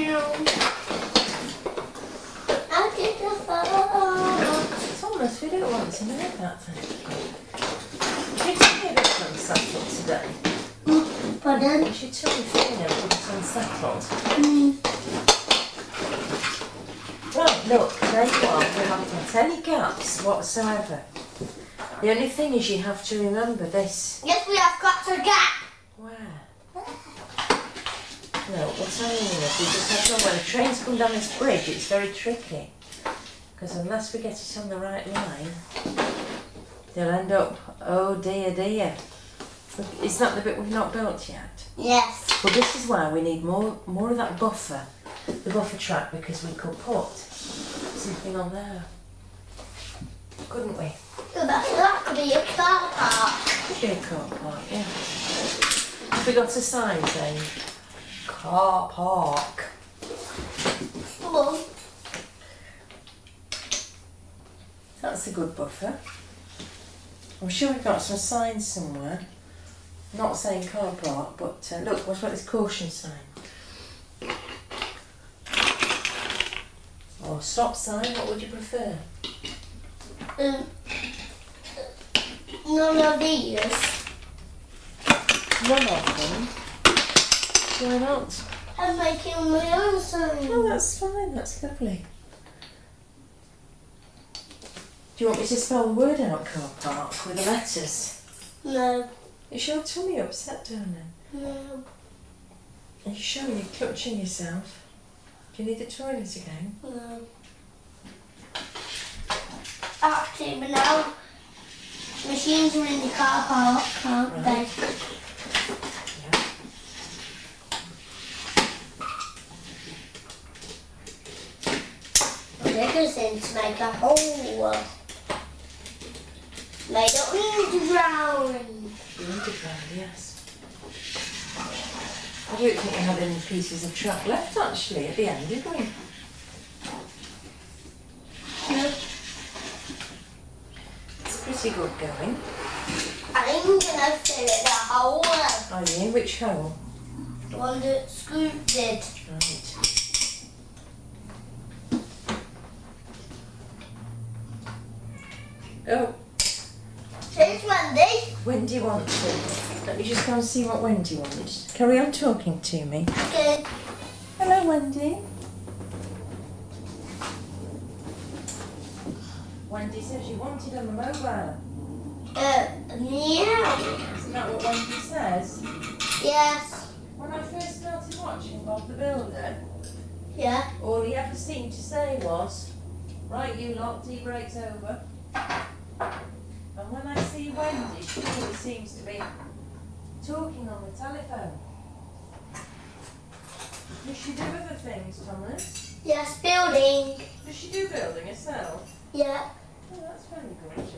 I did the fall. Thomas, we don't want to know that thing. Did you feel a bit unsettled today? Pardon? She took me feeling a bit unsettled. Mm. Right, look, there you are. We haven't got any gaps whatsoever. The only thing is you have to remember this. Yes, we have got a gap. Where? No, what I mean is we just have to know when a train's come down this bridge, it's very tricky. Because unless we get it on the right line, they'll end up, oh dear, dear. Look, is that the bit we've not built yet? Yes. Well, this is why we need more more of that buffer, the buffer track, because we could put something on there. Couldn't we? So that, that could be a car park. Could be a car park, yeah. Have we got a sign saying car park? Come on. That's a good buffer. I'm sure we've got some signs somewhere. Not saying car park, but uh, look, what about this caution sign? Or stop sign, what would you prefer? Um, none of these. None of them? Why not? I'm making my own sign. Oh, that's fine. That's lovely. Do you want me to spell the word out, car park, with the letters? No. Is your tummy upset, darling? No. Are you sure you're clutching yourself? Do you need the toilet again? No. Actually, but now machines are in the car park, can't Right. they? Yeah. They're going to make a hole. Made it underground. The underground, yes. I don't think we had any pieces of track left, actually, at the end, did we? No. It's pretty good going. I'm going to fill it the hole. Are you? Which hole? The one that Scoop did. Right. Oh, Here's Wendy. Wendy wants to. Let me just go and see what Wendy wants. Carry on talking to me. Okay. Hello, Wendy. Wendy says you wanted on the mobile. Uh, yeah. Isn't that what Wendy says? Yes. When I first started watching Bob the Builder, Yeah. all he ever seemed to say was, right, you lot, tea break's over. And when I see Wendy, she always seems to be talking on the telephone. Does she do other things, Thomas? Yes, building. Does she do building herself? Yeah. Oh, that's very good.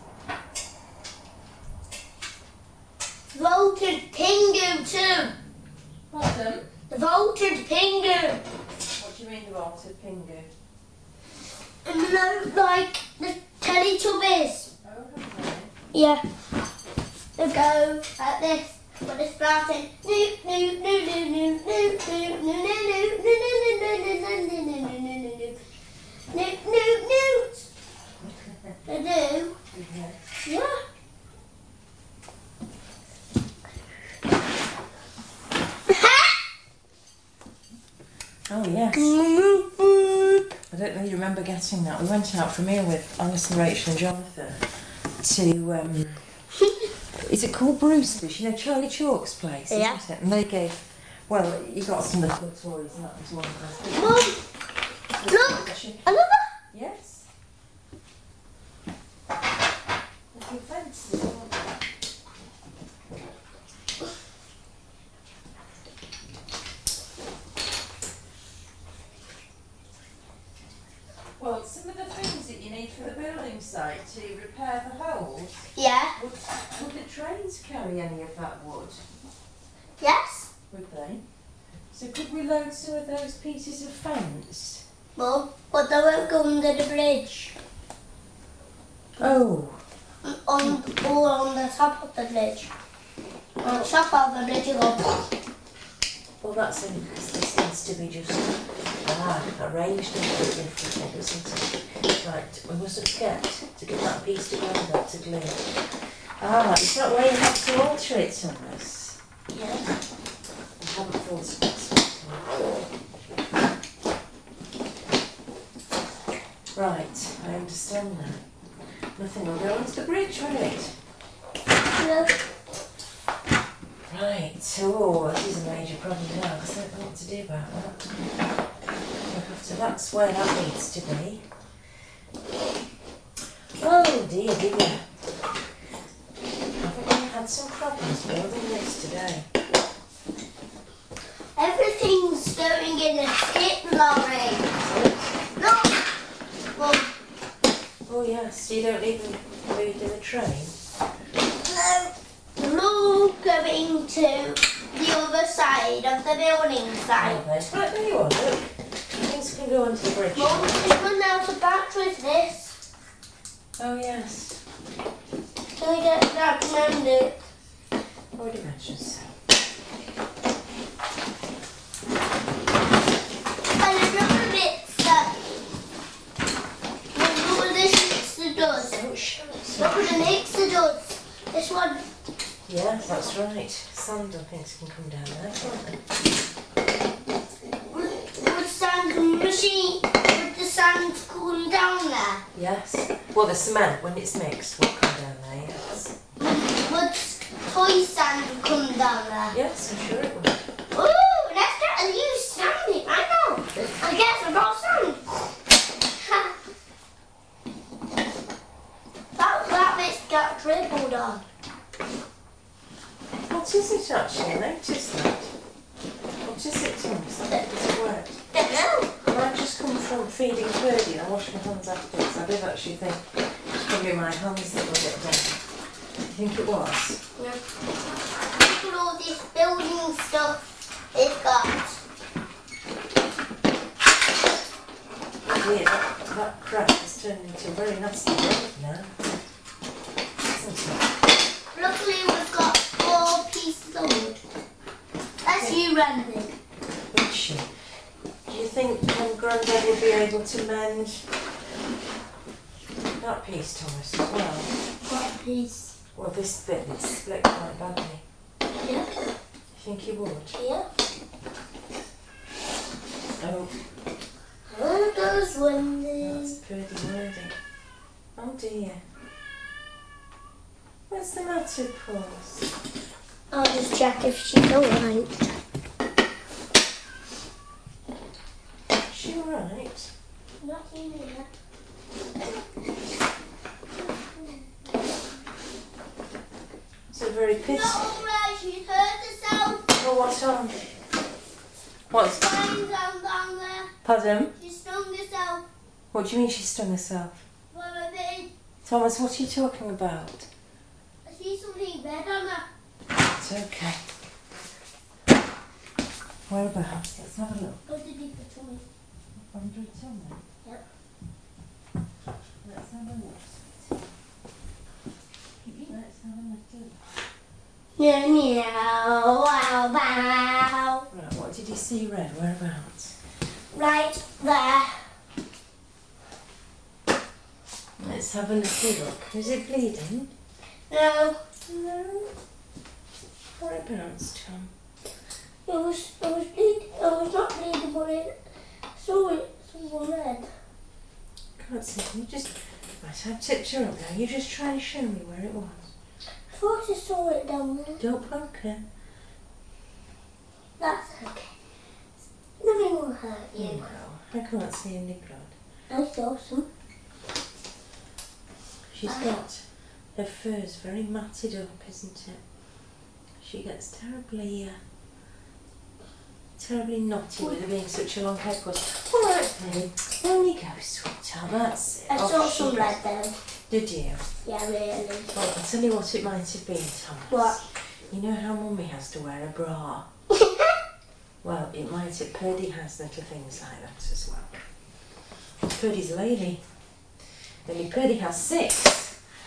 Voltage Pingu too. Pardon? The voltage Pingu. What do you mean the vaulted Pingu? And no, like the Teletubbies. Oh, okay. Yeah. They go like this. When it's sprouting. Noop, noop, noop, noop, noop, noop, noop, noop, noop, noop, noop, noop, noop, noop, noop. They do. Yeah. Yeah. Oh, yes. I don't know you remember getting that. We went out for a meal with Alison, Rachel and Jonathan to, um, is it called Brewster's? You know, Charlie Chalk's place, Yeah. isn't it? And they gave, well, you got some little toys and that was one of them. Mum, look, another. Yes. Little fences, aren't they? Well, some of the things that you need for the building site to repair the holes, Yeah. would, would the trains carry any of that wood? Yes. Would they? So could we load some of those pieces of fence? Mum, but they won't go under the bridge. Oh. On or on the top of the bridge. On the top of the bridge you go. Well, that's in, because this needs to be just ah, arranged a little differently, doesn't it? Right, we mustn't forget to get that piece together to glue. Ah, is that where you have to alter it, Thomas? Yeah. I haven't thought of that. Right, I understand now. Nothing will go onto the bridge, will it? No. Right, oh, that is a major problem now, because I don't know what to do about that. We'll have to, that's where that needs to be. Oh dear, dear. Haven't we had some problems building this today? Everything's going in a skip lorry. Look. Mum, Oh yes, you don't even read in a train. no. They're all going to the other side of the building Oh, site. right, there you are, look. Things can go onto the bridge. Mum, it's run out of batteries this. Oh yes. Can we get that around it? I would imagine so. And another mixer. Look what this mixer does. Oh, shucks. Look what the mixer does. This one. Yeah, that's right. Sand and things can come down there, can't they? Would, would sand machine, would the sand come down there? Yes. Well, the cement, when it's mixed, will come down there, yes. Would toy sand come down there? Yes, I'm sure it will. Ooh, let's get a new sanding. I know. I guess I got sand. that, that bit's got dribbled on. What is it actually? I noticed that. What is it, Thomas? I think it's worked. Don't know. When I just come from feeding Purdy and I wash my hands afterwards, I did actually think it's probably my hands that were a bit dirty. I think it was. Yeah. Look at all this building stuff it's got. Yeah, that, that crack has turned into a very nasty road now. Isn't it? Luckily we've got four pieces of wood. That's you, Randy. Would she? Do you think um, Grandad would be able to mend that piece, Thomas, as well? What piece? Well, this bit that's split quite badly. Yeah. You think he would? Yeah. Oh, There goes that's Wendy. pretty wordy. Oh dear. What's the matter, Paws? I'll just check if she's alright. Is she alright? Not in here. It's a very pity. Not alright, she's hurt herself. Oh, what's on? What's Lying down down there. Pardon? She stung herself. What do you mean she stung herself? What I did. Thomas, what are you talking about? I see something red on her. It's okay. Whereabouts? Let's have a look. Go to deep for me. Under a tummy? Yep. Let's have a look. Let's have a look. Meow, meow, wow, wow. Right, what did you see red? Whereabouts? Right there. Let's have a little look. Is it bleeding? No, No. Whereabouts, Tom? it was, it was bleeding. It was not bleeding, but it saw it, saw red. Can't see. Can you just... Right, I've tipped her up now. You just try and show me where it was. I thought I saw it down there. Don't poke her. That's okay. Nothing will hurt you. No, I can't see any blood. I saw some. She's got her fur's very matted up, isn't it? She gets terribly, uh, terribly knotty with her being such a long head course. All right, Penny, on you go, sweetheart. That's it. I Off saw she some goes. red then. Did you? Yeah, really. Well, I'll tell you what it might have been, Thomas. What? You know how Mummy has to wear a bra? Well, it might have. Purdy has little things like that as well. Purdy's a lady. Only Purdy has six.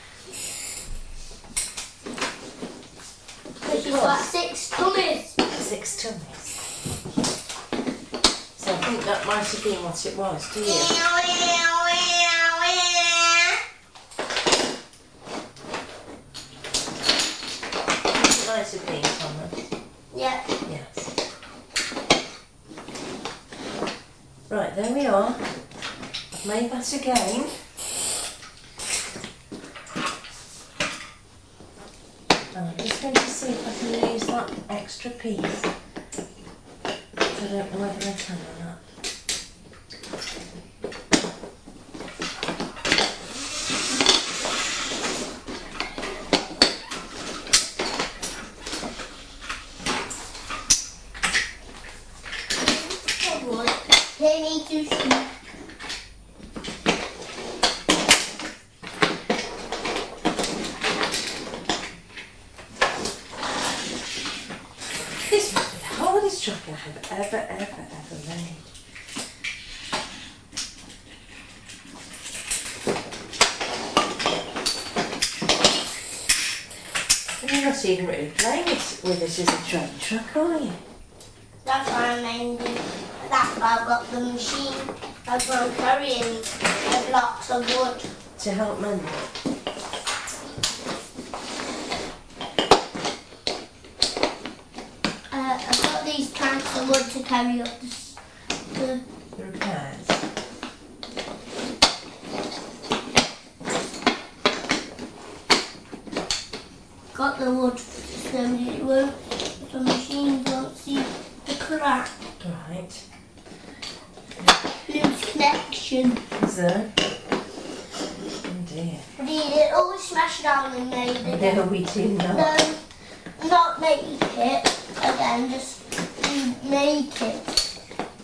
Because you've got six tummies. Six tummies. So I think that might have been what it was, do you? It might have been, Thomas. Yeah. Yes. Right, there we are. I've made that again. And I'm just going to see if I can use that extra piece. I don't know whether I can or not. Come on. They need to speak. This must be the hardest job I have ever, ever, ever made. And you're not even really playing it with this as a train track, are you? That's why I'm ending. That's why I've got the machine. That's why I'm carrying the blocks of wood. To help mend it. the wood to carry up the, s- the The repairs. got the wood so it won't, the machine won't see the crack. Right. Loose connection. Is there? Oh dear. Did it always smash down and made it? No, we do not. No, not make it again, just make it.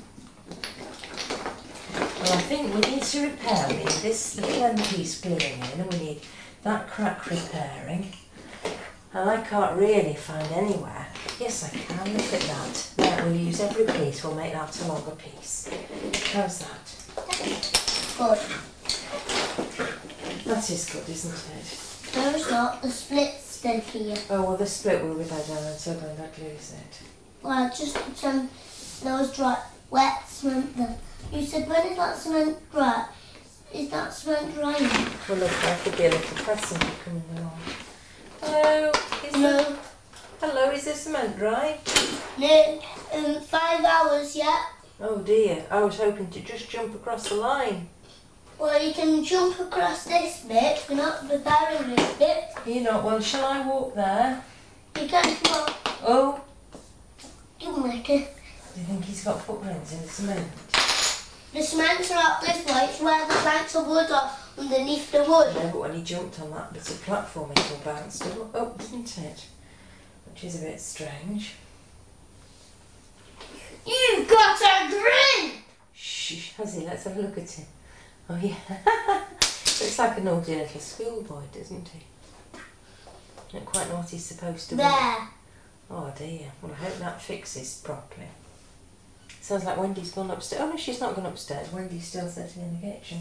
Well, I think we need to repair. We need this little end piece gluing in, and we need that crack repairing. And I can't really find anywhere. Yes, I can. Look at that. Right, we'll use every piece. We'll make that a longer piece. How's that? Good. That is good, isn't it? No, it's not. The split's still here. Oh, well, the split will be better, and so then I'd lose it. Well, just put some those dry, wet cement there. You said, when is that cement dry? Is that cement dry now? Well, look, there could be a little passenger coming along. Hello? Is No. The, hello, is the cement dry? No, in five hours yet. Oh dear, I was hoping to just jump across the line. Well, you can jump across this bit. We're not preparing this bit. You know, well, shall I walk there? You can come on. Oh, You can make it. do you think he's got footprints in the cement? The cement's are up this way. It's where the planks of wood are underneath the wood. No, but when he jumped on that bit of platform, it all bounced up, didn't it? Which is a bit strange. You've got a grin! Shh, has he? Let's have a look at him. Oh yeah, looks like a naughty little schoolboy, doesn't he? Don't quite know what he's supposed to be. There. Oh dear, well I hope that fixes properly. Sounds like Wendy's gone upstairs. Oh no, she's not gone upstairs. Wendy's still sitting in the kitchen.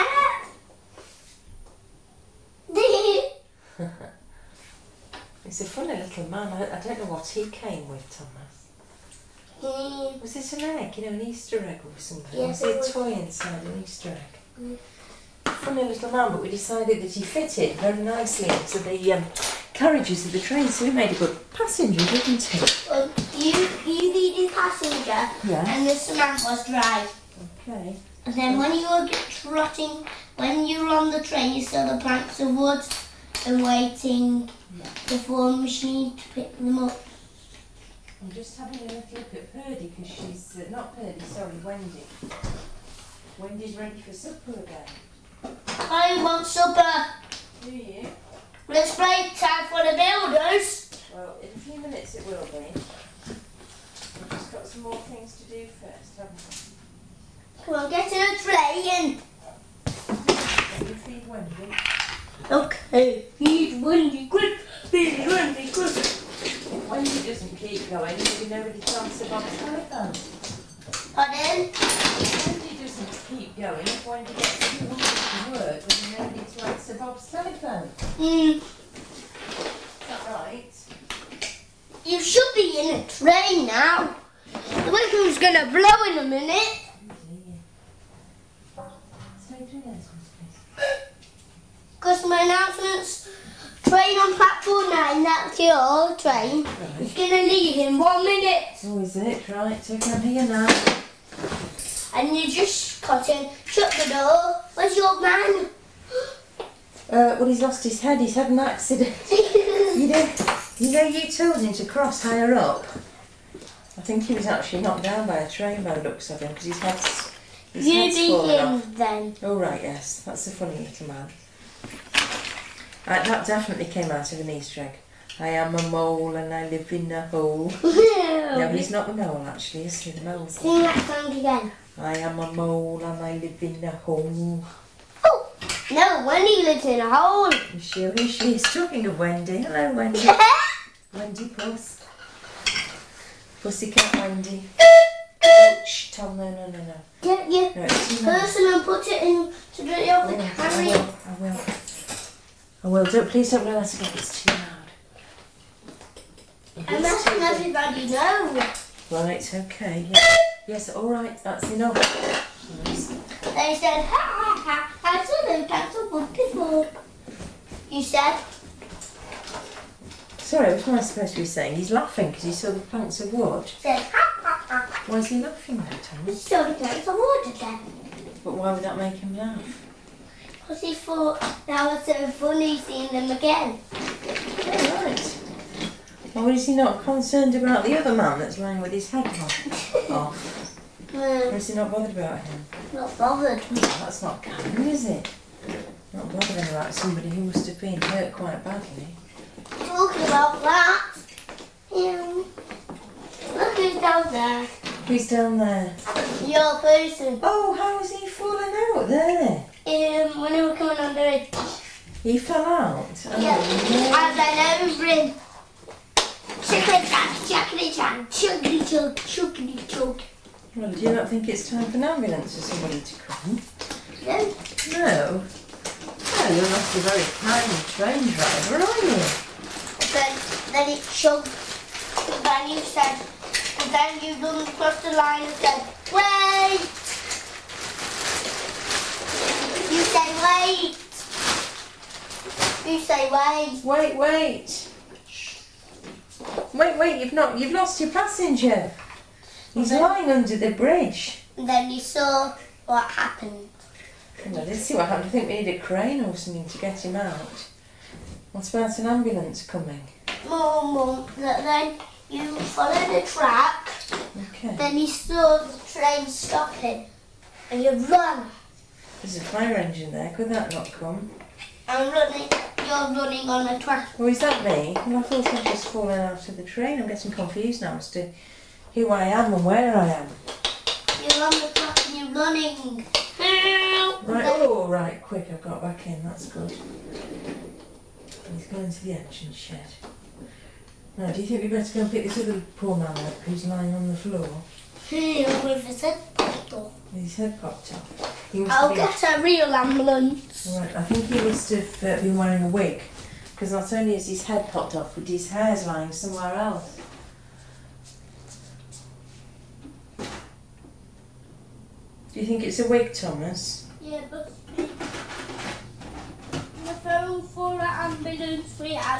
He's a funny little man. I, I don't know what he came with, Thomas. Mm. Was it an egg? You know, an Easter egg or something? Yes, was it it a was. toy inside an Easter egg? Mm. Funny little man, but we decided that he fitted very nicely into the um, carriages of the train, so he made a good passenger, didn't he? Well, you, you needed passenger Yeah. and the cement was dry. Okay. And then when you were trotting, when you were on the train, you saw the planks of wood and waiting Yeah. for a machine to pick them up. I'm just having a little look at Purdy because she's, uh, not Purdy, sorry, Wendy. Wendy's ready for supper again. I want supper. Do you? Let's break time for the builders. Well, in a few minutes it will be. We've just got some more things to do first, haven't we? Come on, get in a tray and... Let you feed Wendy. Okay, feed Wendy quick, feed Wendy quick. If Wendy doesn't keep going, there'll be nobody to answer Bob's telephone. Pardon? If Wendy doesn't keep going, if Wendy gets too hungry to work, there'll be nobody to answer Bob's telephone. Hmm, Is that right? you should be in a train now. The whistle's gonna blow in a minute. Customer announcements. Train on platform nine, that's your train. It's gonna leave in one minute. Oh, is it? Right, so I'm here now. And you just got in, shut the door. Where's your man? Uh, well, he's lost his head. He's had an accident. You know, you know, you told him to cross higher up. I think he was actually knocked down by a train by the looks of him because his head's, his You head's be fallen him off. then. Oh, right, yes. That's a funny little man. Right, that definitely came out of an Easter egg. I am a mole and I live in a hole. No, he's not the mole, actually, is he? The mole's Sing that song again. I am a mole and I live in a hole. Oh, no, Wendy lives in a hole. Is she? Who's she? He's talking of Wendy. Hello, Wendy. Wendy Puss. Pussycat Wendy. Oh, shh, Tom, no, no, no, no. Get your No, it's too loud. person and put it in to the other Oh, I carry. will, I will. I will. Don't, please don't blow that again. It's too loud. It I'm is letting too loud. everybody know. Right, okay. Yes, yes, all right. That's enough. Yes. They said, ha ha ha, I saw them pencil book before. You said, Sorry, what am I supposed to be saying? He's laughing because he saw the planks of wood. said, ha ha ha Why is he laughing now, Thomas? So he knows I ordered them. But why would that make him laugh? Because he thought that was so funny seeing them again. Oh, right. Well, is he not concerned about the other man that's lying with his head off? Um, Or is he not bothered about him? not bothered. Oh, that's not kind, is it? Not bothering about somebody who must have been hurt quite badly. Talking about that, um, look who's down there. Who's down there? Your person. Oh, how is he falling out there? Um, when we were coming under it. He fell out? Oh, Yeah. no. And then over him. Chickly chan, chickly chan, chuggly chug, chuggly chug. Well, do you not think it's time for an ambulance or somebody to come? No. No. Oh, you're not a very kind train driver, are you? Then, then it chugged. And then you said, and then you looked across the line and said, wait! You say wait! You say wait! Wait, wait. Wait, wait, you've not, you've lost your passenger. He's Okay. lying under the bridge. And then you saw what happened. Well, let's see what happened. I think we need a crane or something to get him out. What about an ambulance coming? Mum, mum, that then you followed the track, Okay. then you saw the train stopping, and you run. There's a fire engine there. Could that not come? I'm running, you're running on the track. Oh, is that me? Well, I thought I'd just fallen out of the train. I'm getting confused now as to who I am and where I am. You're on the track and you're running. Right, oh, right, quick, I've got back in, that's good. He's going to the engine shed. Now, do you think we better go and pick this other poor man up who's lying on the floor With his head popped off. with his head popped off? He must I'll have been, get a real ambulance. right, I think he must have uh, been wearing a wig, because not only is his head popped off, but his hair's lying somewhere else. Do you think it's a wig, Thomas? Yeah, but the phone for an ambulance we had.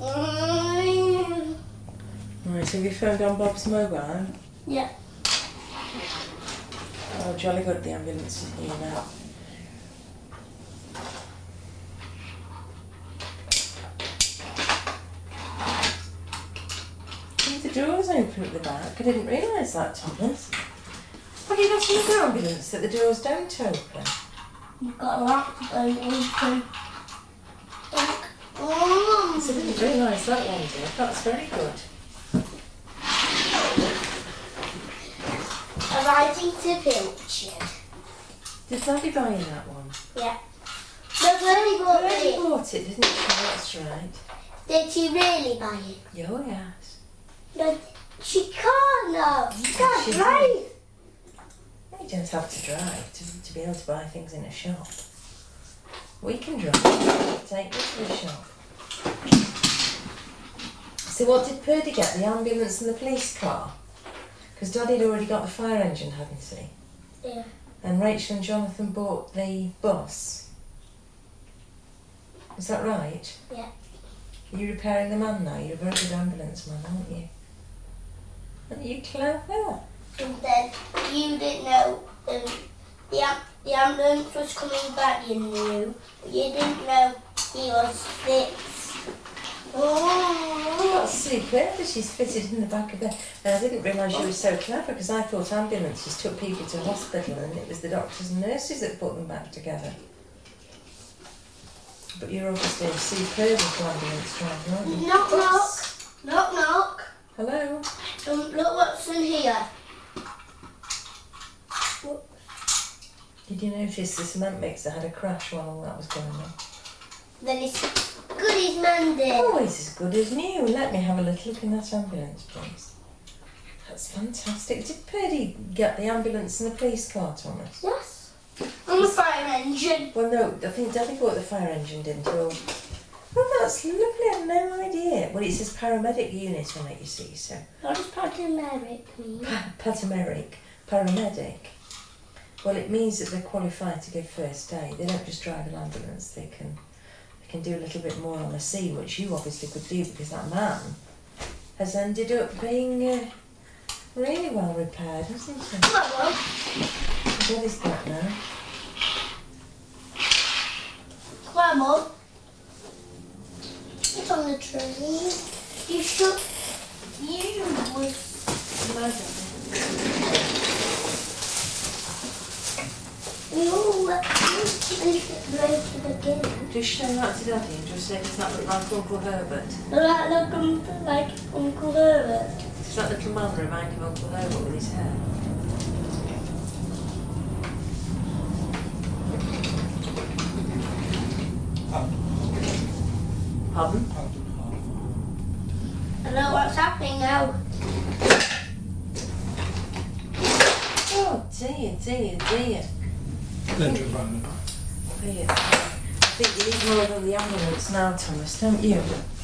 Right, so have you phoned on Bob's mobile? Yeah. Oh, jolly good, the ambulance is here now. Oh, the door's open at the back. I didn't realise that, Thomas. What do you got in the ambulance that the doors don't open? You've got a lot to go into. I didn't realise that one, dear. That's very good. A riding to Pilchard. Did Daddy buy you that one? Yeah. No, really bought Daddy it. bought it, didn't she? That's right. Did she really buy it? Yeah, oh, yes. No, she can't now. She can't She drive. You don't have to drive to, to be able to buy things in a shop. We can drive. Take you to the shop. So what did Purdy get? The ambulance and the police car? Because Daddy had already got the fire engine, hadn't he? Yeah. And Rachel and Jonathan bought the bus. Is that right? Yeah. Are you repairing the man now? You're a very good ambulance man, aren't you? Aren't you clever? And then you didn't know um, the, am- the ambulance was coming back, you knew. But you didn't know he was fixed. Oh. That's superb that she's fitted in the back of the... And I didn't realise you were so clever, because I thought ambulances took people to hospital and it was the doctors and nurses that put them back together. But you're obviously a superb little ambulance driver, aren't you? Knock, knock. Knock, knock. Hello? Um, look what's in here. Did you notice the cement mixer had a crash while all that was going on? Then it's good as mended. Always as good as new. Let me have a little look in that ambulance, please. That's fantastic. Did Purdy get the ambulance and the police car, Thomas? Yes. And the fire engine. Well, no, I think Daddy bought the fire engine, didn't he? Or... Oh, that's lovely. I had no idea. Well, it says paramedic unit on it, you see, so... What does paramedic mean? Pa- paramedic. Paramedic. Well, it means that they're qualified to give first aid. They don't just drive an ambulance. They can, they can do a little bit more on the scene, which you obviously could do because that man has ended up being uh, Really well repaired, isn't it? Come on, Mum. The belly's back now. Come on, Mum. It's on the tree. You should. You would. We all let you break it again. Just show that to Daddy and just say, does that look like Uncle Herbert? Does that look um, like Uncle Herbert? Does that little man remind you of Uncle Herbert with his hair? Pardon? I know what's happening now. Oh dear, dear, dear. Then to run. Dear. I think you need more than the ambulance now, Thomas, don't you?